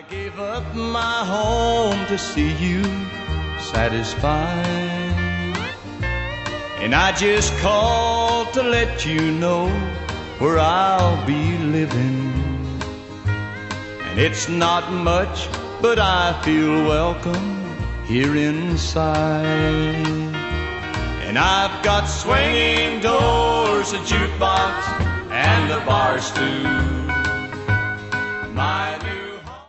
gave up my home to see you satisfied, and I just called to let you know where I'll be living. And it's not much, but I feel welcome here inside. And I've got swinging doors, a jukebox, and a bar stool. My